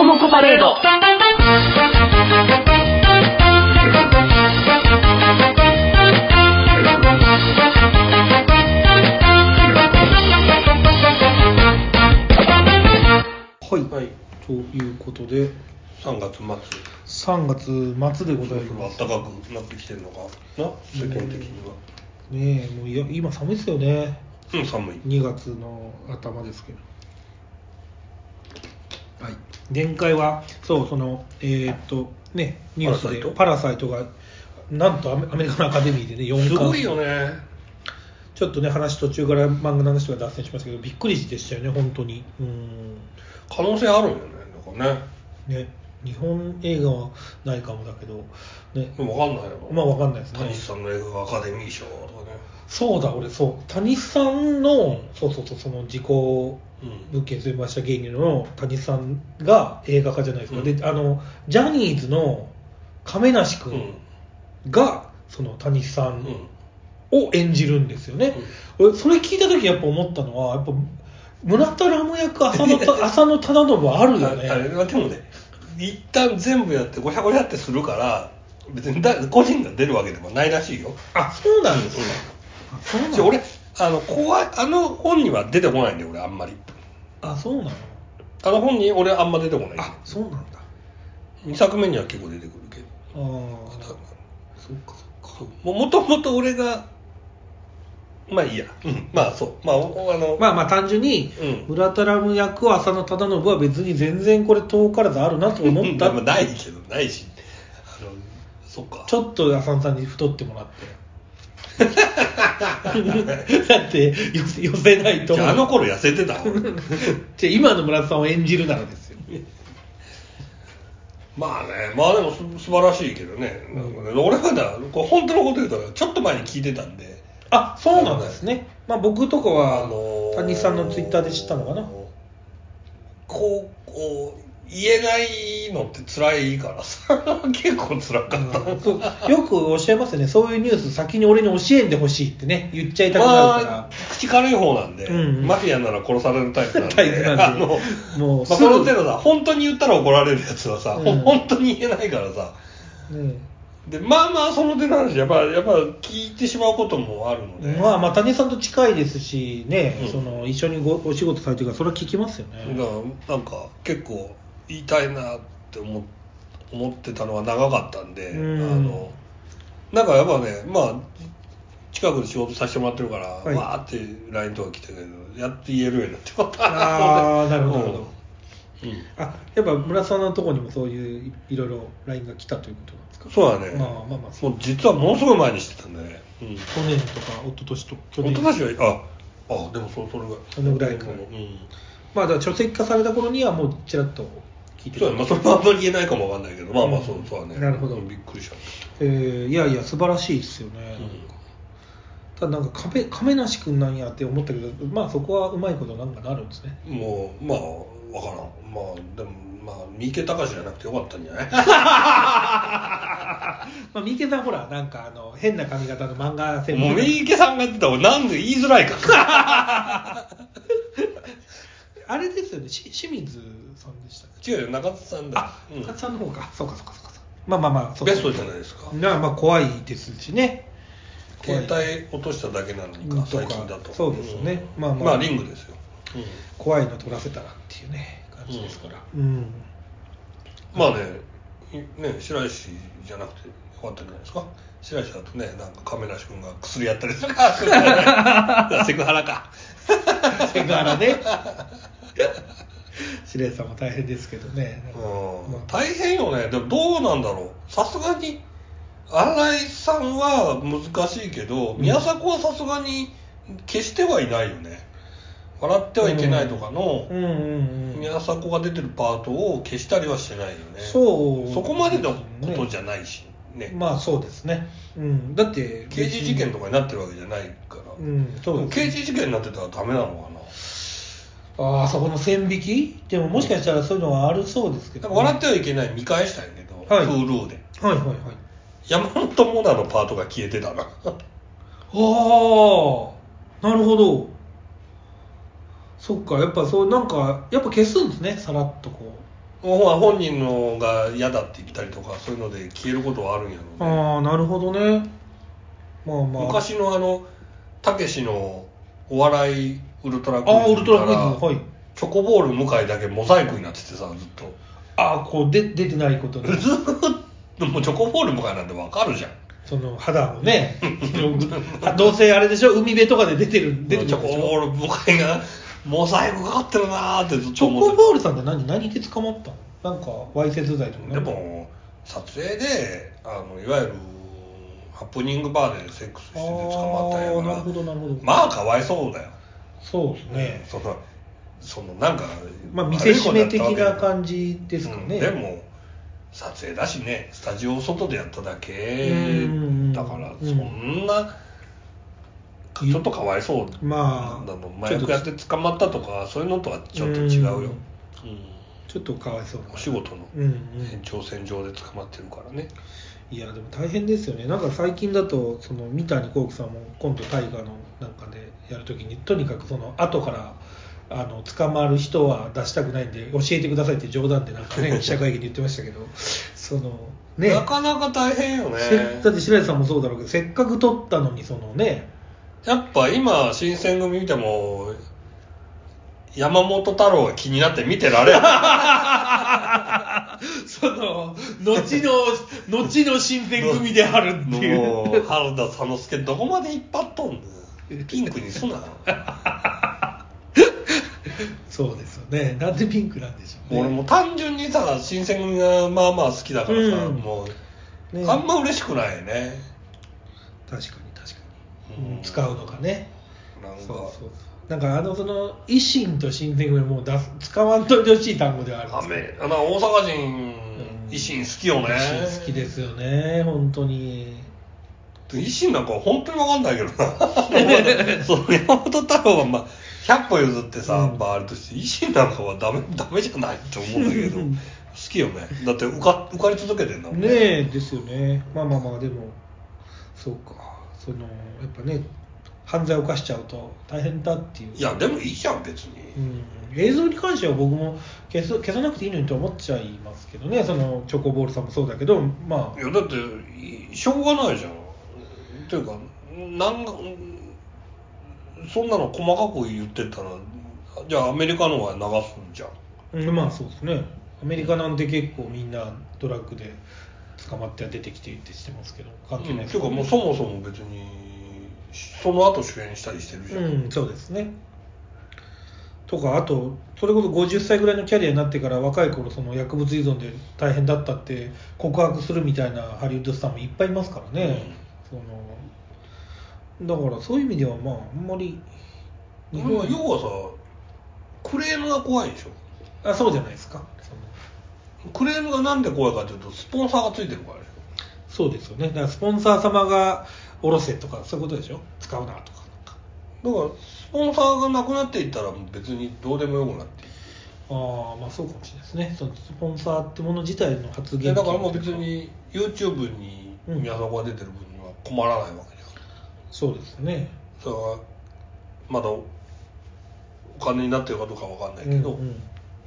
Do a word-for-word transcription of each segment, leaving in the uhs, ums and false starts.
コモコパレード。 はい、はい、ということでさんがつ末さんがつ末でございます。 暖かくなってきてるのかな、世間的には。 ねえ、もういや今寒いですよね。 うん、寒い。 にがつの頭ですけど。はい。前回はそうそのえー、っとねニュースでパラサイトがなんとアメリカのアカデミーでねよんかん。 すごいよね。 ちょっとね話途中から漫画の話が脱線しましたけどびっくりでしたよね本当に。うん。 可能性あるよね。だからね。 ね。日本映画はないかもだけど、ね、 でも分かんないよ。 まあ分かんないですね。 谷さんの映画がアカデミー賞とかね。 そうだ俺そう谷さんのそうそうそうその自己物件といいました芸人の谷さんが映画化じゃないですか、うん、であのジャニーズの亀梨君が、うん、その谷さんを演じるんですよね、うん、俺それ聞いた時やっぱ思ったのはやっぱ村田ラム役浅野浅野忠信あるよね。 あれでもね一旦全部やってごひゃごひゃってするから別に個人が出るわけでもないらしいよ。 あ、そうなんですね。 うん、あ、そうなんだ。俺あの怖いあの本には出てこないんで俺あんまり。 あ、そうなの。 あの本に俺あんま出てこない。 あ、そうなんだ。 にさくめには結構出てくるけど。 ああ、そっかそっか。 もともと俺がまあいいや、うん、まあそうまああのまあまあ単純に、うん、村田ラム役を浅野忠信は別に全然これ遠からずあるなと思ったまあないけどないしあのそっかちょっと浅野さんに太ってもらってだって寄せ、寄せないと。 じゃああの頃痩せてたじゃあ今の村田さんを演じるならですよまあねまあでもす素晴らしいけどね、うん、なんかね俺はだこう本当のこと言うとちょっと前に聞いてたんで。 あ、そうなんですね。まあ僕とかは、あのー、谷さんのツイッターで知ったのかな。 こうこう言えないのって辛いからさ結構辛かった、うん、 そうよくおっしゃいますよね。そういうニュース先に俺に教えんでほしいってね言っちゃいたくなるから、まあ、 口軽い方なんで、うんうん、マフィアなら殺されるタイプなんで、タイプなんであのもう、まあ、この程度さ本当に言ったら怒られるやつはさ、うん、本当に言えないからさ、うんでまあまあその手の話やっぱやっぱ聞いてしまうこともあるので、 まあまあ谷さんと近いですしね、うん、その一緒にごお仕事されてるからそれは聞きますよね。 だからなんか結構言いたいなって思思ってたのは長かったんで、うん、あのなんかやっぱねまあ近くで仕事させてもらってるから、はい、わーって ライン とか来てるけどやっと言えるようになってまたああなるほどなるほど、うん、あやっぱ村さんのところにもそういういろいろ ライン が来たということなんですか。 そうだね、 まあまあまあそうもう実はものすごい前にしてたんだね、 うん、去年とか一昨年と去年一昨年はああでもそそれがそのぐらいか、うん、まあだから書籍化された頃にはもうちらっと聞いてた。 そうだね、まあ、それはあんまり言えないかもわかんないけどまあまあそう、うん、そうだね。 なるほど、 びっくりした。 えー、いやいや素晴らしいですよね、うん、ただなんか亀亀梨君なんやって思ったけどまあそこはうまいことなんかなるんですね。 もうまあわからんまあでもまあ三池隆じゃなくてよかったんじゃないまあ三池さんほらなんかあの変な髪型の漫画専門もう三池さんが言ってたらなんで言いづらいかあれですよね清水さんでしたっけ。違うよ中津さんだ。 あ、うん、中津さんの方かそうかそうかそうかまあまあまあそうベストじゃないですか。 まあまあ怖いですしね。 携帯落としただけなのにか最近だと。 そうですよね、うん、まあまあまあリングですよ、 うん、怖いの取らせたらっていうね感じですから、うんうん、 まあねね白石じゃなくてよかったんじゃないですか。白石だとねなんか亀梨君が薬やったりするからセクハラかセクハラね白石さんも大変ですけどね、 うんまあ、大変よね。でもどうなんだろうさすがに新井さんは難しいけど、うん、宮迫はさすがに消してはいないよね。笑ってはいけないとかの宮迫が出てるパートを消したりはしてないよね。 そう、 そこまでのことじゃないしね。 まあそうですね、うん、だって刑事事件とかになってるわけじゃないから、うん、そうですね、刑事事件になってたらダメなのかな。 ああそこの線引きでももしかしたらそういうのはあるそうですけど、ね、 笑ってはいけない見返したんやけど、はい、Hulu ではいはいはい山本モナのパートが消えてたなああなるほど。そっかやっぱそうなんかやっぱ消すんですねさらっとこ本人のが嫌だって言ったりとかそういうので消えることはあるんやろうね。 ああなるほどね。まあまあ昔のあのたけしのお笑いウルトラクイズあウルトラクイズはいチョコボール向井だけモザイクになっててさずっとああこうで出てないことでずっともうチョコボール向井なんてわかるじゃん。 その肌のねどうせあれでしょ海辺とかで出てる出てるチョコボール向井がモザイクかかってるなーってずっチョと思ってコボールさんって何何で捕まったの？なんかわいせつ罪とかでも撮影であのいわゆるハプニングバーでセックスしてて捕まったんやからなるほどなるほどまあかわいそうだよ。 そうですね、 うん、そのそのなんかまあ見せしめ的な感じですかね、 うん、でも撮影だしねスタジオ外でやっただけだからそんなちょっとかわいそう、 まあ麻薬やって捕まったとかそういうのとはちょっと違うよ、うん、 ちょっとかわいそうなお仕事の延長線上で捕まってるからね、 いやでも大変ですよね。なんか最近だとその三谷幸喜さんも今度大河のなんかでやるときにとにかくその後からあの捕まる人は出したくないんで教えてくださいって冗談でなんかね記者会見で言ってましたけどそのねなかなか大変よね。 だって白石さんもそうだろうけどせっかく撮ったのにそのねやっぱ今新選組見ても山本太郎が気になって見てられるその後の後の新選組であるっていうもう原田佐之助どこまで引っ張っとんのピンクにすなそうですよね。なんでピンクなんでしょうね。 俺も単純にさ新選組がまあまあ好きだからさ、うん、もう、ね、あんま嬉しくないね。 確かに確かに、うん、使うのがねなんかそうそうなんかあのその維新と新選組はもう出す使わんといてほしい単語ではあるんですけど、 あの大阪人維新好きよね。 維新好きですよね本当に。 維新なんか本当に分かんないけどなその山本太郎はまあひゃっぽ譲ってさ、うんまあ、あれとして維新なんかはダメダメじゃないって思うんだけど好きよね。だって受か、受かり続けてんだもんね。 ねえですよね。まあまあまあでもそうかそのやっぱね犯罪を犯しちゃうと大変だっていう。 いやでもいいじゃん別に、 うん、映像に関しては僕も消す消さなくていいのにと思っちゃいますけどね。そのチョコボールさんもそうだけどまあいやだってしょうがないじゃんっていうかなんそんなの細かく言ってたらじゃあアメリカのは流すんじゃん、 うん、まあそうですね。アメリカなんて結構みんなドラッグで捕まって出てきてってしてますけど関係ないです、 うん、ていうかもうそもそも別にその後主演したりしてるじゃん、 うん、そうですね。とかあとそれこそごじゅっさいぐらいのキャリアになってから若い頃その薬物依存で大変だったって告白するみたいなハリウッドスターもいっぱいいますからね、うん、そのだからそういう意味ではまああんまり日本は要はさクレームが怖いでしょ。 あそうじゃないですか。そのクレームがなんで怖いかというとスポンサーがついてるからでしょ。 そうですよね。だからスポンサー様が下ろせとかそういうことでしょ。使うなとかだからスポンサーがなくなっていったら別にどうでもよくなっていい。 ああまあそうかもしれないですね。そのスポンサーってもの自体の発言だからもう別に YouTube に宮迫が出てる分には困らないわけじゃん、うん、 そうですね。 それはまだお金になってるかどうかわかんないけど、うんうん、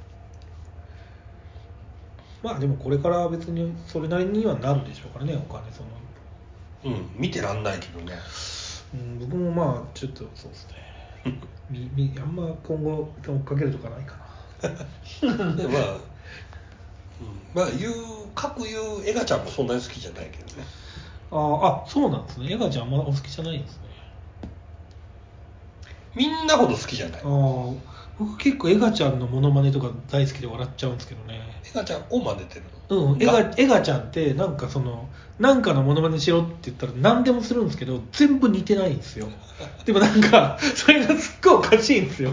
まあでもこれから別にそれなりにはなるでしょうからねお金そのうん見てらんないけどね、 うん、僕もまあちょっとそうですねみみあんま今後追っかけるとかないかなでまあ、うん、まあ言う各言うエガちゃんもそんなに好きじゃないけどね。 ああそうなんですね。エガちゃんあんまお好きじゃないんですね。 みんなほど好きじゃない。あ僕結構エガちゃんのモノマネとか大好きで笑っちゃうんですけどね。 エガちゃんを真似てるのうんエガ、エガちゃんってなんかそのなんかのモノマネしろって言ったら何でもするんですけど全部似てないんですよ。でもなんかそれがすっごいおかしいんですよ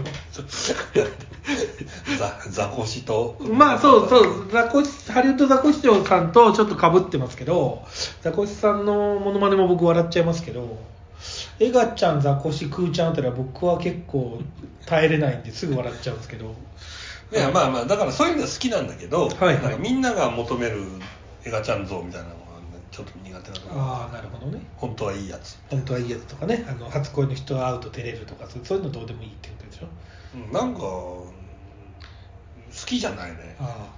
ザザコシとまあそうそうザコシハリウッドザコシショウさんとちょっと被ってますけどザコシさんのモノマネも僕笑っちゃいますけどエガちゃんザコシクーちゃんあたりは僕は結構耐えれないんですぐ笑っちゃうんですけどいやまあまあだからそういうの好きなんだけど、 はいはい、 なんかみんなが求めるエガちゃん像みたいなのがちょっと苦手なところ。 ああなるほどね。 本当はいいやつ本当はいいやつとかねあの初恋の人と会うと照れるとかそういうのどうでもいいってことでしょ。 うん、なんか好きじゃないね。 ああ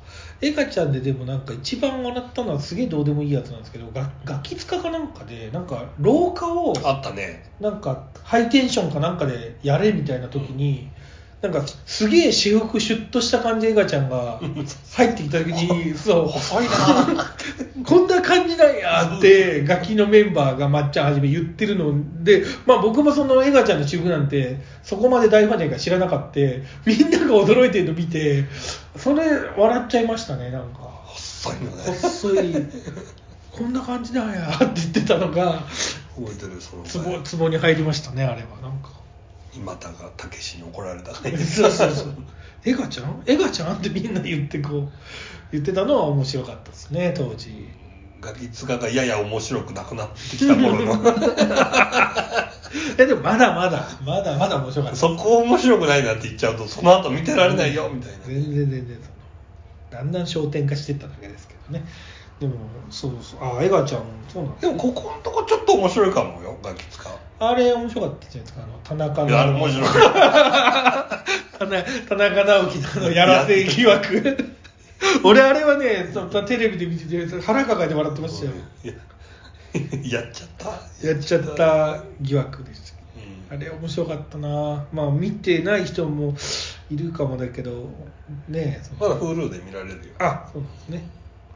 エガちゃんででもなんか一番笑ったのはすげえどうでもいいやつなんですけど、ガガキ使かなんかでなんか廊下をあったね。 なんかハイテンションかなんかでやれみたいな時に、うん、なんかすげえ私服シュッとした感じでエガちゃんが入ってきた時にそう細いなこんな感じなんやってガキのメンバーがまっちゃんはじめ言ってるので、まあ僕もそのエガちゃんの私服なんてそこまで大ファンじゃないから知らなかった。みんなが驚いてるの見てそれ笑っちゃいましたね。なんか細いのね。 細いこんな感じなんやって言ってたのが覚えてる。そのツボツボに入りましたね。あれはなんか今田がたけしに怒られたそうそうそうエガちゃんエガちゃんってみんな言ってこう言ってたのは面白かったですね当時。 ガキ使がやや面白くなくなってきた頃のえでもまだまだまだまだ面白かった。 そこ面白くないなって言っちゃうとその後見てられないよみたいな。 全然全然だんだん焦点化していっただけですけどね。でもそうそうあエガちゃんそうなんでもここのとこちょっと面白いかもよガキ使。 あれ面白かったじゃないですか。あの田中のいやあれ面白い田中直樹のあのやらせ疑惑俺あれはねテレビで見てて腹抱えて笑ってましたよ。 やっちゃったやっちゃった疑惑です、うん、あれ面白かったな。まあ見てない人もいるかもだけどね。 まだ Hulu で見られるよ。 あそうですね。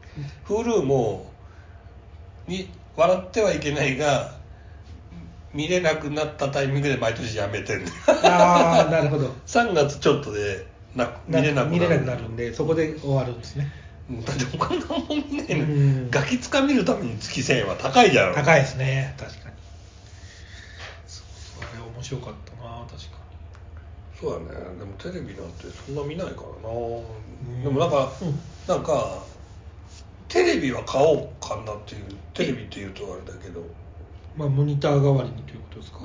Hulu もに笑ってはいけないが見れなくなったタイミングで毎年やめてるんでああなるほどさんがつちょっとでな見れなくなる見れなくなるんでそこで終わるんですね。 だって他のもん見ないの、うん、ガキつか見るために月せんえんは高いじゃん。 高いですね確かに。そうそうあれ面白かったな確かに。 そうだね。でもテレビなんてそんな見ないからな、うん、でもなんか、うん、なんかテレビは買おうかなっていう。テレビっていうとあれだけどまあモニター代わりにということですか。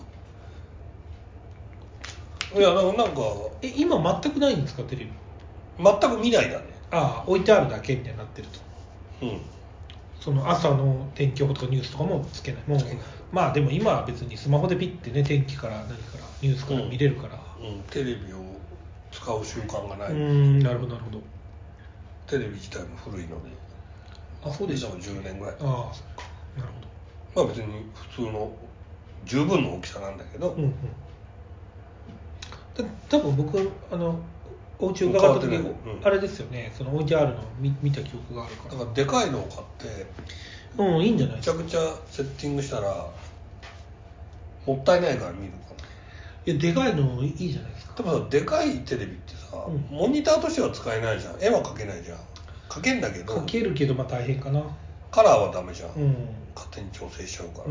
いやなんかえ今全くないんですかテレビ。 全く見ないだね。 ああ置いてあるだけみたいになってると。 うんその朝の天気予報とかニュースとかもつけない。もうまあでも今は別にスマホでピッてね天気から何からニュースから見れるから、 うんうん、テレビを使う習慣がない。 うんなるほどなるほど。 テレビ自体も古いので。 あそうでしたじゅうねんぐらい。 ああそっかなるほど。まあ別に普通の十分の大きさなんだけど、うんうん、 た多分僕あのお家伺った時、うん、あれですよねその置いてあるのを 見, 見た記憶があるから。 だからでかいのを買ってうんいいんじゃないですか。 めちゃくちゃセッティングしたらもったいないから見るかな。 いやでかいのいいじゃないですか。 でもさでかいテレビってさ、うん、モニターとしては使えないじゃん。絵は描けないじゃん。描けんだけど描けるけどまあ大変かな。 カラーはダメじゃん、うん、勝手に調整しちゃうから、うん、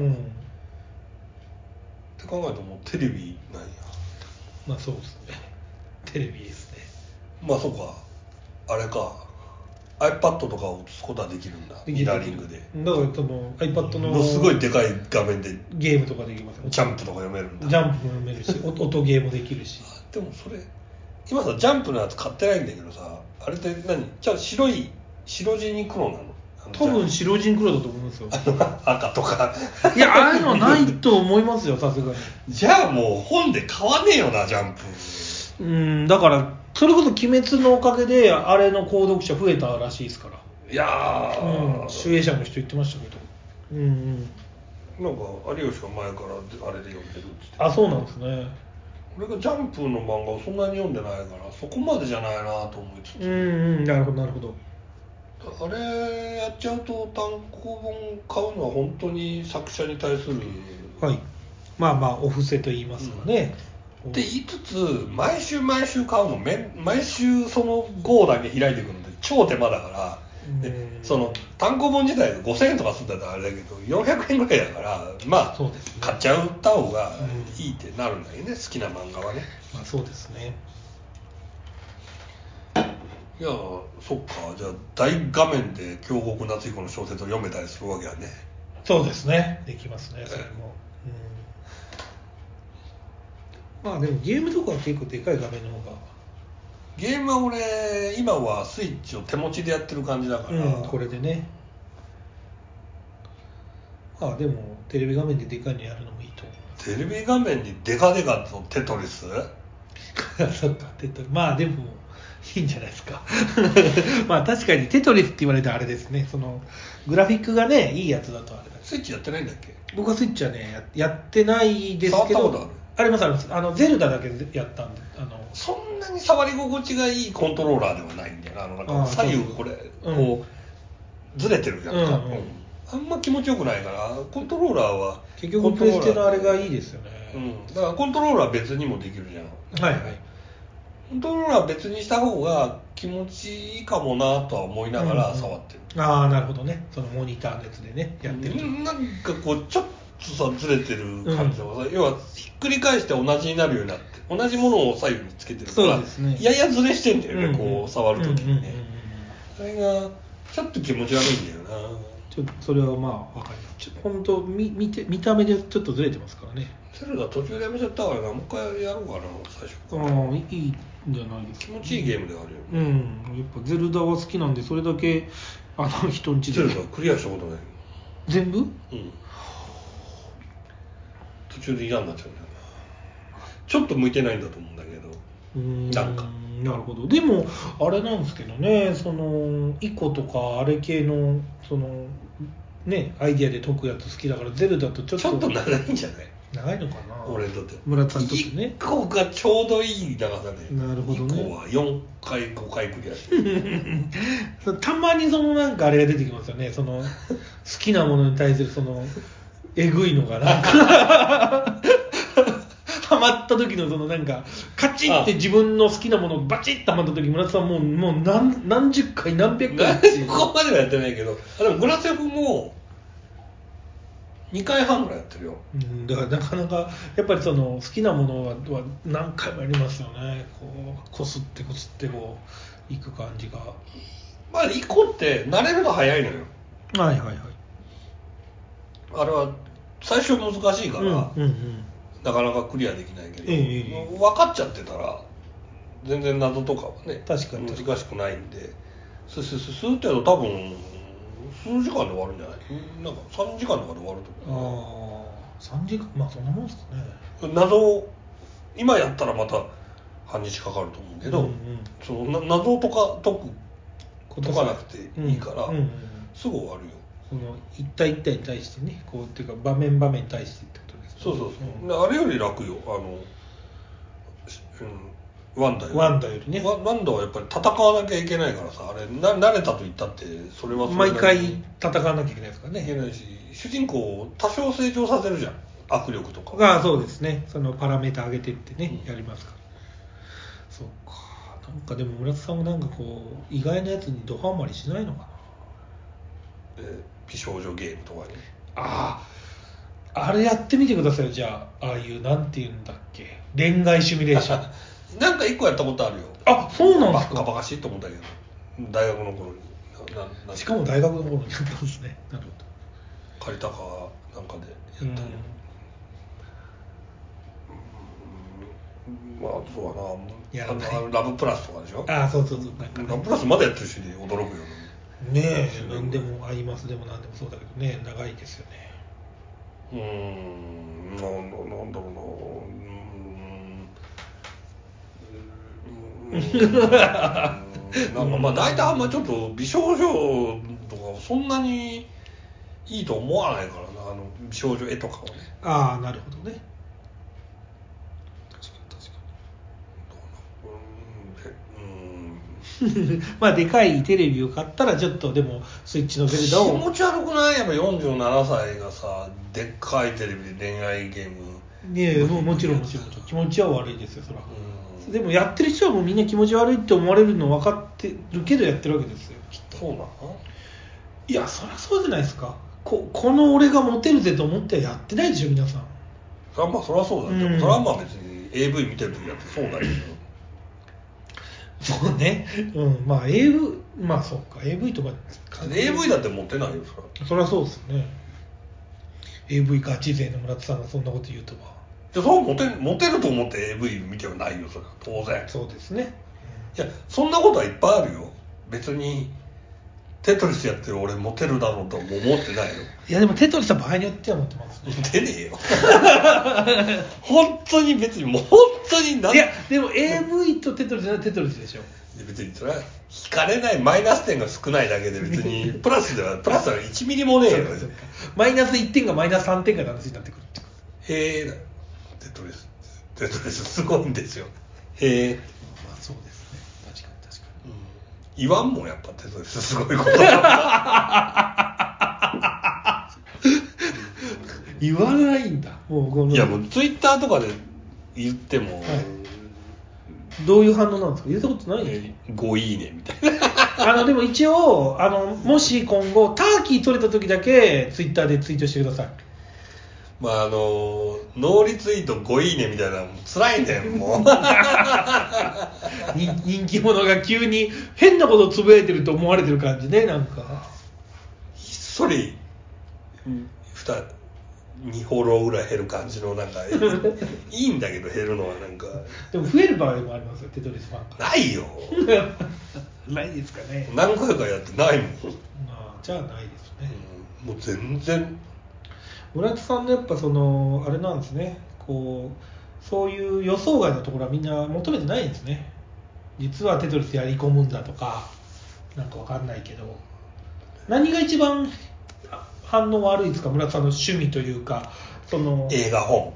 って考えるともうテレビなんや。 まあそうですねテレビですね。 まあそうかあれか iPad とかを映すことはできるんだ。ミラーリングで。 だからその iPad のすごいでかい画面でゲームとかできますよ。 ジャンプとか読めるんだ。 ジャンプも読めるし音ゲーもできるし。 でもそれ今さジャンプのやつ買ってないんだけどさあれって何じゃあ白い白地に黒なの。 多分白地に黒だと思いますよ。 赤とかいやああいうのはないと思いますよさすがに。 じゃあもう本で買わねえよなジャンプ。 うんだからそれこそ鬼滅のおかげであれの購読者増えたらしいですから。 いやー、 うん、集英社の人言ってましたけど。うんうん。 なんか有吉が前からあれで読んでるって言って。 あそうなんですね。 俺がジャンプの漫画をそんなに読んでないからそこまでじゃないなと思いつつ。 うんうんなるほどなるほど。 あれやっちゃうと単行本買うのは本当に作者に対する、 はい、まあまあお布施と言いますかね、 うん、って言いつつ毎週毎週買うの毎週その号だけ開いていくので超手間だから、でその単行本自体がごせんえんとかするんだったらあれだけどよんひゃくえんぐらいだからまあそうです、ね、買っちゃった方がいいってなるんだよね、うん、好きな漫画はね。 まあそうですね。 いやそっかじゃあ大画面で京極夏彦の小説を読めたりするわけやね。 そうですねできますねそれも、うん、まあでもゲームとかは結構でかい画面の方が。 ゲームは俺今はスイッチを手持ちでやってる感じだから、 うん、これでね。ああでもテレビ画面ででかいのやるのもいいと思う。 テレビ画面にデカデカとテトリスそっかテトリスまあでもいいんじゃないですかまあ確かにテトリスって言われたらあれですね、そのグラフィックがねいいやつだとあれだ。 スイッチやってないんだっけ？ 僕はスイッチはね や, やってないですけど、 触ったことある？ ありますあります。あのゼルダだけやったんで、あのそんなに触り心地がいいコントローラーではないんだよな。あのなんか左右これこうずれてるやつか、うんうん、あんま気持ちよくないからコントローラーは結局プレステのあれがいいですよね、 うん、だからコントローラー別にもできるじゃん。 はいはい。 コントローラー別にした方が気持ちいいかもなとは思いながら触ってる、 うんうん、ああなるほどね。そのモニターのやつでねやってると、 なんかこうちょっとさずれてる感じがさ、うん、要はひっくり返して同じになるようになって同じものを左右につけてるから、ね、ややずれしてんだよね、うんうん、こう触るときにね、うんうんうんうん、あれがちょっと気持ち悪いんだよな。 ちょっとそれはまあ分かります。本当 見, 見, て見た目でちょっとずれてますからね。 セルダ途中でやめちゃったからな、もう一回やろうかな最初から。 ああいいんじゃないですか。 気持ちいいゲームではあるよね。 うん、やっぱゼルダは好きなんでそれだけあの人んちで。 ゼルダクリアしたことない。 全部？うん。 途中で嫌になっちゃうんだよね。ちょっと向いてないんだと思うんだけど。 うーんなんか。 なるほど。でもあれなんですけどね、そのイコとかあれ系のそのねアイディアで解くやつ好きだからゼルダとちょっとちょっと長いんじゃない？ 長いのかな。 俺にとって村田さんにとってね。 いっこがちょうどいい長さで。 なるほどね。 いっこはよんかいごかいクリアしてたまにそのなんかあれが出てきますよね。その好きなものに対するそのえぐいのがなんかハマった時のそのなんかカチッって自分の好きなものをバチッとハマった時、村田さんもうもう 何, 何十回何百回ここまではやってないけど、あでもグラセフもにかいはんぐらいやってるよ。 うん、だからなかなかやっぱりその好きなものは何回もやりますよね。こうこすってこすってこういく感じが。 まあいっこって慣れるの早いのよ。 はいはいはい。 あれは最初難しいから、うんうんうん、なかなかクリアできないけど、えー、分かっちゃってたら全然謎とかはね確かに難しくないんで、ススススってやると多分数時間で終わるんじゃない？なんかさんじかんとかで終わると思う。ああさんじかん、まあそんなもんですかね。 謎を今やったらまた半日かかると思うけど、うんうん、その謎とか解く解かなくていいから、うんうんうん、すぐ終わるよ。 その一体一体に対してね、こうっていうか場面場面に対してってことですね。 そうそうそう、うん、あれより楽よ。あの、うん、ワンダよりワンダよりね。 ワンダはやっぱり戦わなきゃいけないからさ、あれな慣れたと言ったってそれはそれ毎回戦わなきゃいけないですからね。 いけないし、主人公を多少成長させるじゃん、握力とか。 ああそうですね。そのパラメータ上げてってね、うん、やりますから。そうか。なんかでも村田さんもなんかこう意外なやつにドハマりしないのかな。 え美少女ゲームとかに。 ああ、あれやってみてくださいよ。じゃあ、ああいうなんていうんだっけ、恋愛シミュレーションなんか一個やったことあるよ。 あ、そうなんですか。 バカバカしいと思ったけど、大学の頃にななしかも大学の頃にやったんですね。なるほど。借りたかなんかでやったの、うん、まあそうだな、やらない。あのラブプラスとかでしょ。 ああそうそうそう、なんか、ね、 ラブプラスまだやってるしで驚くよね。ねえ、何でも合いますでも何でもそうだけどね、長いですよね。 うーん、な, なんだろうな、うーん、なんかまあ大体あんまちょっと美少女とかそんなにいいと思わないからな、あの美少女絵とかはね。 ああなるほどね。確かに確かに。うーん、まあでかいテレビを買ったらちょっとでもスイッチのゼルダを。 気持ち悪くない？やっぱよんじゅうななさいがさ、でっかいテレビで恋愛ゲーム。 ねえ、もうもちろんもちろん気持ちは悪いですよそら。うん、でもやってる人はもうみんな気持ち悪いって思われるの分かってるけどやってるわけですよきっと。 そうなの？ いやそりゃそうじゃないですか。 こ, この俺がモテるぜと思ってやってないでしょ皆さん。 それはまあそりゃそうだ、うん、でもそれはまあ別に エーブイ 見てる時だってそうだけどそうね、うん、まあ エーブイ まあそうか エーブイ とかエーブイ だってモテないよそれ。そりゃそうですよね。 エーブイ ガチ勢の村田さんがそんなこと言うとは。 じゃあそうモテ、モテると思って エーブイ 見てはないよそれは当然。 そうですね、 うん、いやそんなことはいっぱいあるよ。別にテトリスやってる俺モテるだろうとも思ってないよ。 いやでもテトリスは場合によっては持ってますね。 モテねえよ本当に別にもう本当にいやでも エーブイ とテトリスじゃないテトリスでしょ。 別にそれは引かれないマイナス点が少ないだけで別にプラスではプラスはいちミリもねえよ。 マイナスいってんがマイナスさんてんがなんになってくるってへえテトリステトリスすごいんですよ。へえ。 まあそうですね。確かに確かに、 うん、言わんもんやっぱテトリスすごいことなんだ言わないんだ。もうこのいやもうツイッターとかで言っても、はい、 どういう反応なんですか。言ったことないんですか。 えー、ごいいねみたいなあのでも一応あのもし今後ターキー取れた時だけツイッターでツイートしてください。 まああのノーリツイートごいいねみたいなのも辛いねんもう人気者が急に変なことをつぶやいてると思われてる感じね。なんかひっそりにフォローぐらい減る感じのなんかいいんだけど減るのはなんかでも増える場合もありますよテトリスファンから。 ないよないですかね。 何回かやってないもん。 あじゃあないですね、 うん、もう全然村田さんのやっぱそのあれなんですね、こうそういう予想外のところはみんな求めてないんですね。実はテトリスやり込むんだとかなんかわかんないけど、何が一番反応悪いですか。村田さんの趣味というかその映画本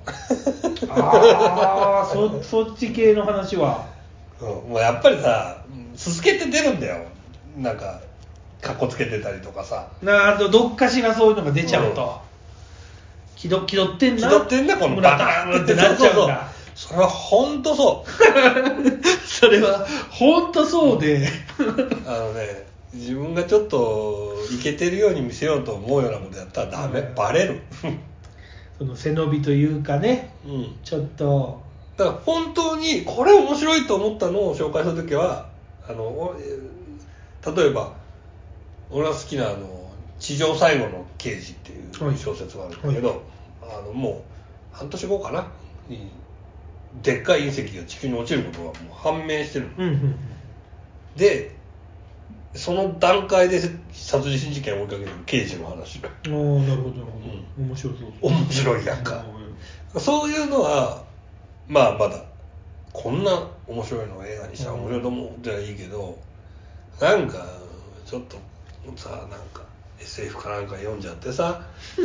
ああ そ, そっち系の話は、 うん、もうやっぱりさすすけて出るんだよ。なんかかっこつけてたりとかさ、 なるほど、どっかしらそういうのが出ちゃうと、うん、気取気取ってんな気取ってんなこのバカーンってなっちゃうんだ。それは本当そうそれは本当そうであのね自分がちょっとイケてるように見せようと思うようなことやったらダメ、うん、バレるその背伸びというかね、うん、ちょっとだから本当にこれ面白いと思ったのを紹介するときはあの例えば俺が好きなあの地上最後の刑事っていう小説があるんだけど、はいはい、あのもう半年後かなにでっかい隕石が地球に落ちることがもう判明してる、うんうんうん、でその段階で殺人事件を追いかける刑事の話。ああなるほどなるほど、うん、面白そう。 面白いやんか、うん、そういうのはまあまだこんな面白いのを映画にしたら面白いと思うじゃいいけど、なんかちょっとさなんか エスエフ かなんか読んじゃってさ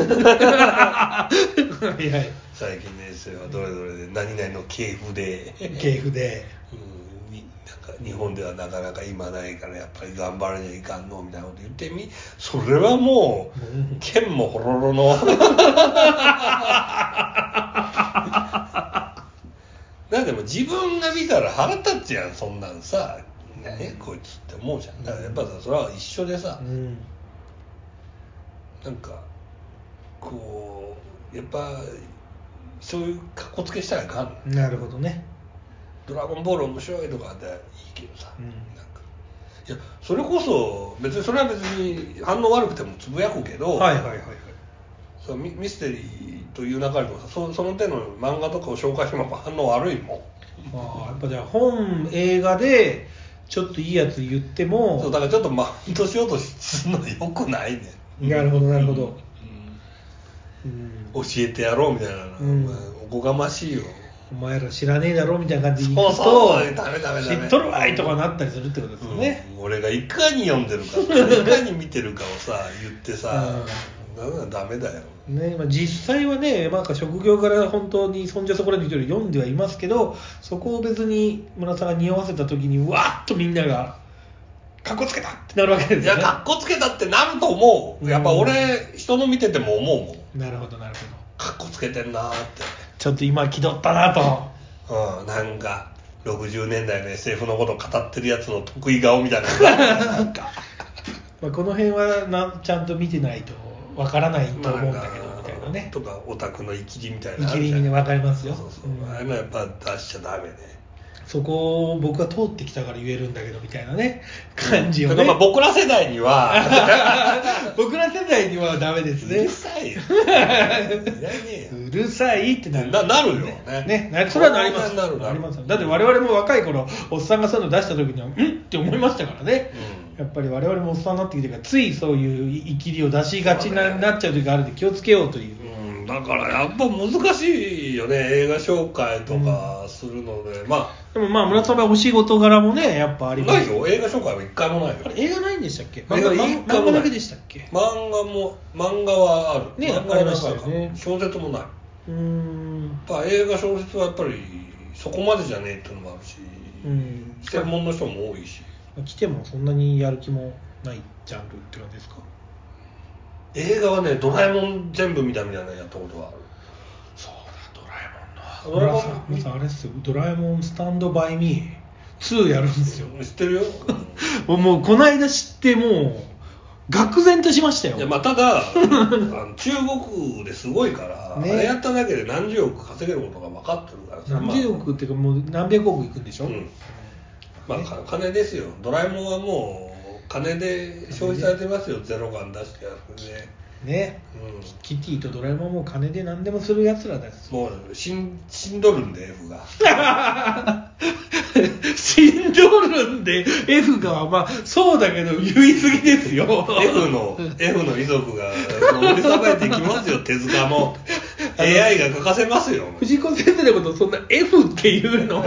はいはい、最近の エスエフ はどれどれで何々の系譜で系譜で、 うん、なんか日本ではなかなか今ないからやっぱり頑張らにゃいかんのみたいなこと言ってみ、それはもう剣もほろろのだでも自分が見たら腹立つやんそんなんさ、ね、こいつって思うじゃん。だからやっぱさそれは一緒でさ、うん、なんかこうやっぱそういうかっこつけしたらあかん。 なるほどね。 ドラゴンボール面白いとかでいいけどさ、うん、なんかいやそれこそ別にそれは別に反応悪くてもつぶやくけど、はいはいはいはい、そう ミ, ミステリーという中でもさ そ, その手の漫画とかを紹介しても反応悪いもん。 あやっぱじゃあ本映画でちょっといいやつ言ってもそうだからちょっとマウントしようとするのよくないね。 なるほどなるほど、 うんうん、教えてやろうみたいなの、うん、おこがましいよ。 お前ら知らねえだろみたいな感じで言うとそうそうダメダメダメ知っとるわいとかなったりするってことですよね、 うん、俺がいかに読んでるかいかに見てるかをさ言ってさ、うん、ダメだよ、 ねまあ、実際はね、まあ、職業から本当にそんじゃそこらの人より読んではいますけど、そこを別に村さんが匂わせた時にわーっとみんながかっこつけたってなるわけですよね。 いやかっこつけたってなると思う。やっぱ俺、うん、人の見てても思うもん。 なるほどなるほど。 かっこつけてんなーってちょっと今気取ったなと、 うん、なんかろくじゅうねんだいの エスエフ のことを語ってるやつの得意顔みたいななんかまあこの辺はなちゃんと見てないとわからないと思うんだけど、みたいなね。 とかオタクのイキリみたいな。 イキリにね分かりますよ。 そうそうそう、うん、あれのやっぱ出しちゃダメね。 そこを僕が通ってきたから言えるんだけどみたいなね感じをね。 だからまあ僕ら世代には僕ら世代にはダメですね。 うるさいよ。 うるさいってなる。 な, なるよね。ね、それはなります。 なるなります。だって我々も若い頃おっさんがそういうの出した時にはんって思いましたからね。うん、やっぱり我々もおっさんになってきてからついそういうイキリを出しがちな、ね、なっちゃう時があるんで気をつけようという。 うんん、だからやっぱ難しいよね、映画紹介とかするので、うん、まあでもまあ村雨お仕事柄もねやっぱありますないよ、映画紹介は一回もないよ。 あれ映画ないんでしたっけ？ 映画漫画だけでしたっけ？ 漫画も漫画はあるね、 漫画はなんかありましたよね。 小説もない。 うーん、 やっぱ映画小説はやっぱりそこまでじゃねえっていうのもあるし、うん、専門の人も多いし、 来てもそんなにやる気もないジャンルって感じですか？ 映画はね、ドラえもん全部見たみたいなのやったことがある。 そうだ、ドラえもんな。ドラえもん皆さんあれっすよ、ドラえもんスタンドバイミーツーやるんですよ。 知ってるよ。 もうこの間知ってもう愕然としましたよ。 いや、まあ、ただあの中国ですごいから、ね、あれやっただけで何十億稼げることが分かってるからさ。 何十億っていうかもう何百億いくんでしょ。うん、 まあ、ね、金ですよ。ドラえもんはもう金で消費されてますよ、ゼロ感出してやるね。 ね、うん、キティとドラえもんも金で何でもするやつらです。 もう死ん、死んどるんで F が死んどるんで F がまあそうだけど言い過ぎですよ。 F の F の遺族が乗りさばいていきますよ。手塚も エーアイ が書かせますよ。 藤子先生のことそんな F って言うの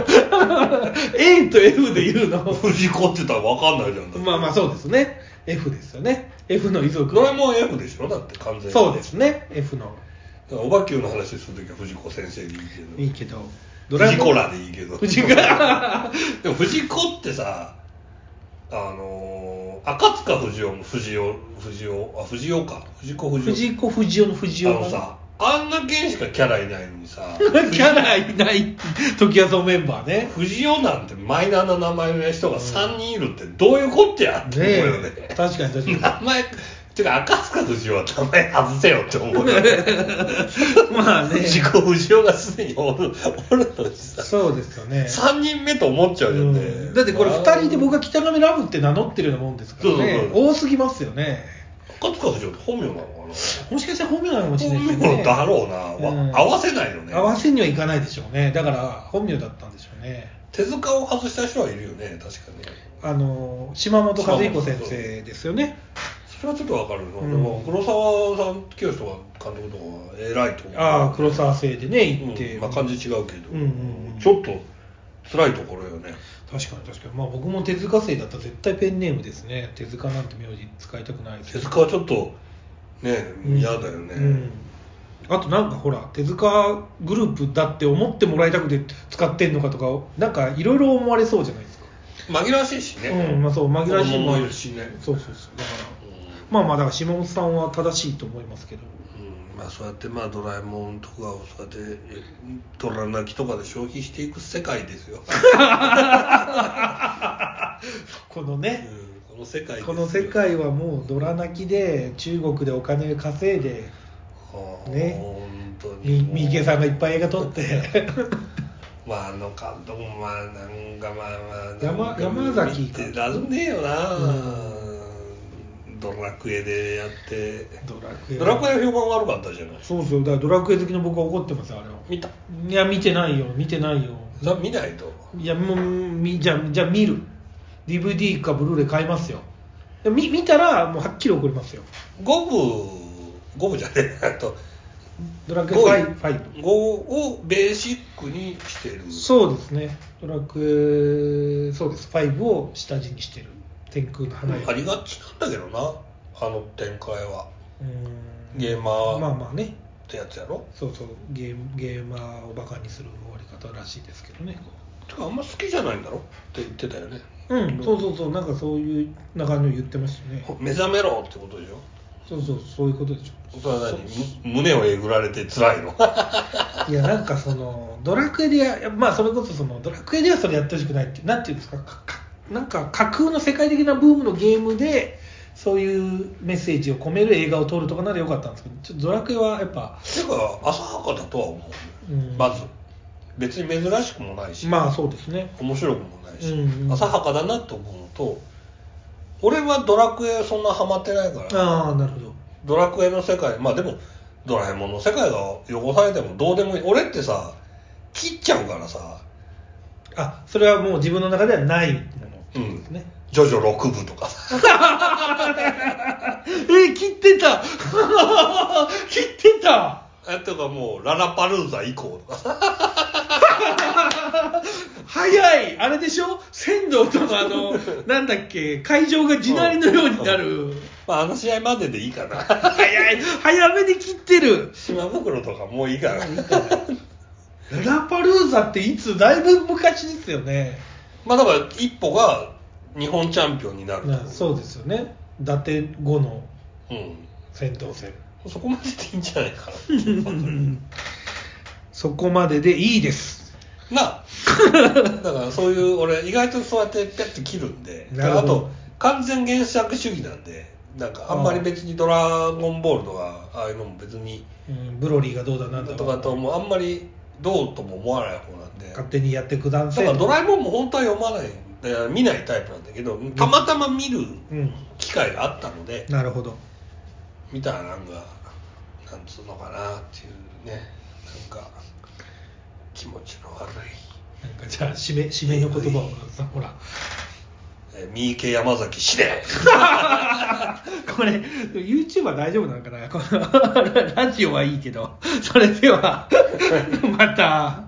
A と F で言うの。 藤子って言ったら分かんないじゃん。 まあまあそうですね、 F ですよね。 F の遺族。 ドラえもん F でしょ、だって完全に。 そうですね、 F の。 おばきゅうの話するときは藤子先生でいいけど。 いいけど藤子らでいいけど。 藤子でも藤子ってさ、あのー、赤塚不二夫も藤尾藤尾あ藤尾か藤子不二夫藤子不二夫の藤尾あのさ、あんな件しかキャラいないのにさキャラいない時はそうメンバーね。 藤尾なんてマイナーな名前の人がさんにんいるってどういうこっちゃって思うよね。 ね、確かに確かに。 名前てか赤塚不二夫は名前外せよって思うよね。 まあね、 藤子不二夫がすでにおるおるのにさ、 そうですよね、 さんにんめと思っちゃうよね、 うん、だってこれふたりで僕が北上ラブって名乗ってるようなもんですからね。そうそうそう、多すぎますよね。 赤塚不二夫って本名なのかな。 もしかしたら本名なのかもしれないですね。 本名だろうな、うん、合わせないよね。 合わせにはいかないでしょうね。だから本名だったんでしょうね。 手塚を外した人はいるよね、確かに。 あの島本和彦先生ですよね。 それはちょっとわかるの、うん、でも黒沢さん清とか監督とか偉いと思う。 ああ、黒沢製でね行って、 うん、まあ感じ違うけど、 うんうんうん、 ちょっと辛いところよね。 確かに確かに。まあ僕も手塚生だったら絶対ペンネームですね。手塚なんて名字使いたくないです。 手塚はちょっとね嫌、うん、だよね、うん、 あとなんかほら手塚グループだって思ってもらいたくて使ってんのかとかなんかいろいろ思われそうじゃないですか。 紛らわしいしね。 うん、まあそう紛らわしいもいるしね。 そうそうそう。だから、うん、まあまあだから島本さんは正しいと思いますけど。 うん、まあそうやってまあドラえもんとかをそうやってドラ泣きとかで消費していく世界ですよ。 このね、 うん、この世界ですよ。 この世界はもうドラ泣きで中国でお金稼いで、ね、 本当に三池さんがいっぱい映画撮って。 まああの監督もまあなんかまあまあ山山崎ってらんねえよな、うん、ドラクエでやってドラクエドラクエ評判悪かったじゃない。 そうそう、だからドラクエ好きの僕は怒ってますよあれは。 見た？ いや見てないよ見てないよ。 じゃ見ないと。 いやもうみじゃあじゃあ見る ディーブイディー かブルーレイ買いますよ。見見たらもうはっきり怒りますよ。 ごぶごぶじゃねえとドラクエファイブごをベーシックにしてる。 そうですね、ドラクエそうですファイブを下地にしてる天空の花よ、うん、ありがちなんだけどなあの展開は。うーんゲーマーまあまあねってやつやろ。 そうそう、ゲーゲーマーをバカにする終わり方らしいですけどね。 てかあんま好きじゃないんだろって言ってたよね。 うんそうそうそう、なんかそういう中身を言ってましたね。 目覚めろってことでしょ。 そうそうそういうことでしょ。 それは何胸をえぐられて辛いの。 いやなんかそのドラクエでやまあそれこそそのドラクエではそれやってほしくないってなんていうんですか、かかなんか架空の世界的なブームのゲームでそういうメッセージを込める映画を撮るとかならよかったんですけど、ちょっとドラクエはやっぱていうか浅はかだとは思う、うん、まず別に珍しくもないし、 まあそうですね、 面白くもないし、 うんうん、 浅はかだなと思うのと、俺はドラクエそんなハマってないから。 ああなるほど。 ドラクエの世界、まあでもドラえもんの世界が汚されてもどうでもいい。俺ってさ切っちゃうからさ。 あ、それはもう自分の中ではないものってことですね。 うんジョジョろくぶとかさ。 えー、切ってた切ってたあとかもうララパルーザ以降とかさ早いあれでしょ、仙道とのあのなんだっけ会場が地鳴りのようになる、うんうん、 まああの試合まででいいかな早い早めに切ってる、 島袋とかもういいかな、いいかなララパルーザっていつ、だいぶ昔ですよね。 まあだから一歩が日本チャンピオンになると、 そうですよね、伊達後の戦闘戦、 うん、そこまででいいんじゃないかなそこまででいいですなだからそういう俺意外とそうやってピャッて切るんで、あと完全原作主義なんで、なんかあんまり別にドラゴンボールとかああいうのも別に、 うん、ブロリーがどうだなんだとかともあんまりどうとも思わない方なんで、 勝手にやってください。 だからドラえもんも本当は読まない見ないタイプなんだけど、たまたま見る機会があったので、 うん、なるほど、 見たらなんかなんつうのかなっていうね、なんか気持ちの悪い、 なんかじゃあ締め締めの言葉をさ、ほら、 三池山崎死ねこれ YouTuber 大丈夫なのかな、このラジオはいいけど、それではまた。